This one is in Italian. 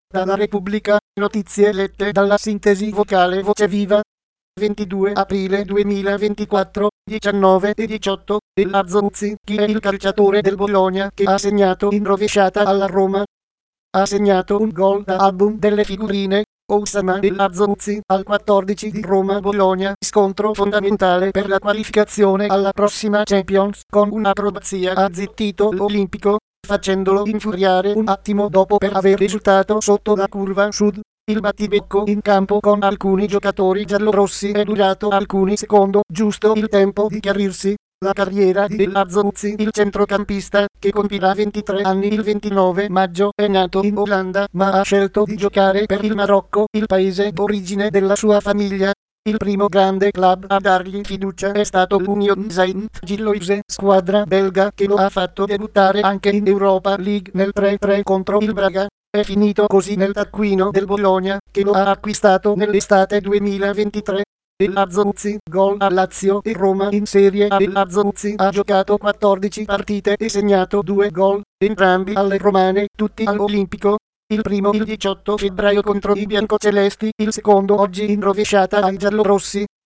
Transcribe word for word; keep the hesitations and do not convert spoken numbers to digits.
Dalla Repubblica, notizie lette dalla sintesi vocale Voce Viva. ventidue aprile duemilaventiquattro, diciannove e diciotto, El Azzonzi, chi è il calciatore del Bologna che ha segnato in rovesciata alla Roma? Ha segnato un gol da album delle figurine, Oussama El Azzonzi, al quattordici di Roma-Bologna, scontro fondamentale per la qualificazione alla prossima Champions, con un'acrobazia ha zittito l'Olimpico, facendolo infuriare un attimo dopo per aver risultato sotto la curva sud. Il battibecco in campo con alcuni giocatori giallorossi è durato alcuni secondi, giusto il tempo di chiarirsi. La carriera di El Azzonzi, il centrocampista, che compirà ventitré anni il ventinove maggio, è nato in Olanda, ma ha scelto di giocare per il Marocco, il paese d'origine della sua famiglia. Il primo grande club a dargli fiducia è stato l'Union Saint-Gilloise, squadra belga che lo ha fatto debuttare anche in Europa League nel tre tre contro il Braga. È finito così nel taccuino del Bologna, che lo ha acquistato nell'estate duemilaventitré. El Azzonzi, gol a Lazio e Roma in Serie A. El Azzonzi ha giocato quattordici partite e segnato due gol, entrambi alle romane, tutti all'Olimpico. Il primo il diciotto febbraio contro i biancocelesti, il secondo oggi in rovesciata ai giallorossi.